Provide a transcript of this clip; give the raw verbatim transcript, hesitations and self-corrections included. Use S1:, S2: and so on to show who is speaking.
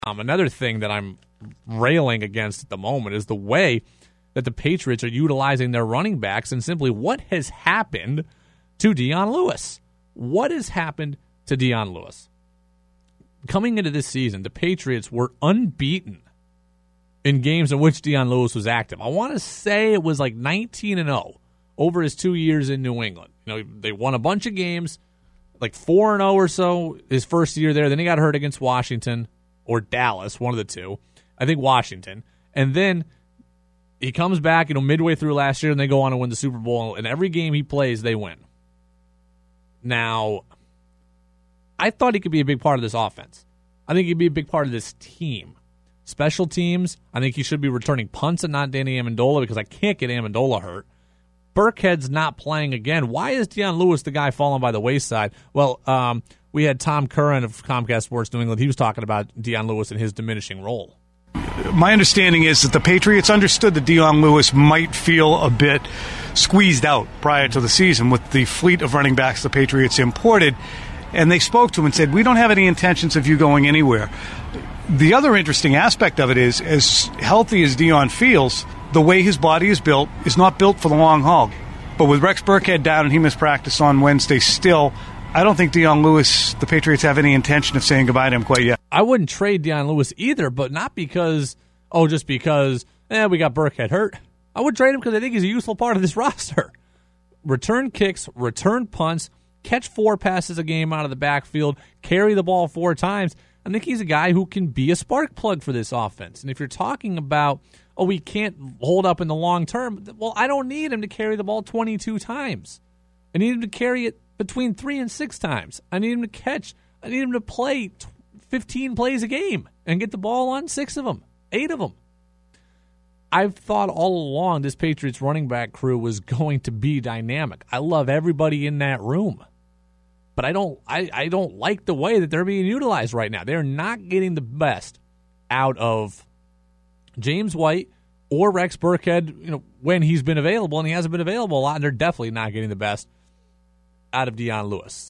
S1: Um, another thing that I'm railing against at the moment is the way that the Patriots are utilizing their running backs, and simply what has happened to Dion Lewis. What has happened to Dion Lewis? Coming into this season, the Patriots were unbeaten in games in which Dion Lewis was active. I want to say it was like nineteen and oh over his two years in New England. You know, they won a bunch of games, like four and oh or so his first year there. Then he got hurt against Washington or Dallas, one of the two. I think Washington. And then he comes back, you know, midway through last year, and they go on to win the Super Bowl. And every game he plays, they win. Now, I thought he could be a big part of this offense. I think he'd be a big part of this team. Special teams, I think he should be returning punts and not Danny Amendola, because I can't get Amendola hurt. Burkhead's not playing again. Why is Dion Lewis the guy falling by the wayside? Well, um, we had Tom Curran of Comcast Sports New England. He was talking about Dion Lewis and his diminishing role.
S2: My understanding is that the Patriots understood that Dion Lewis might feel a bit squeezed out prior to the season with the fleet of running backs the Patriots imported, and they spoke to him and said, we don't have any intentions of you going anywhere. The other interesting aspect of it is, as healthy as Dion feels, the way his body is built is not built for the long haul. But with Rex Burkhead down and he missed practice on Wednesday still, I don't think Dion Lewis, the Patriots, have any intention of saying goodbye to him quite yet.
S1: I wouldn't trade Dion Lewis either, but not because, oh, just because, eh, we got Burkhead hurt. I would trade him because I think he's a useful part of this roster. Return kicks, return punts, catch four passes a game out of the backfield, carry the ball four times. I think he's a guy who can be a spark plug for this offense. And if you're talking about, oh, we can't hold up in the long term, well, I don't need him to carry the ball twenty-two times. I need him to carry it between three and six times. I need him to catch. I need him to play fifteen plays a game and get the ball on six of them, eight of them. I've thought all along this Patriots running back crew was going to be dynamic. I love everybody in that room. But I don't I, I don't like the way that they're being utilized right now. They're not getting the best out of James White or Rex Burkhead, you know, when he's been available, and he hasn't been available a lot, and they're definitely not getting the best out of Dion Lewis.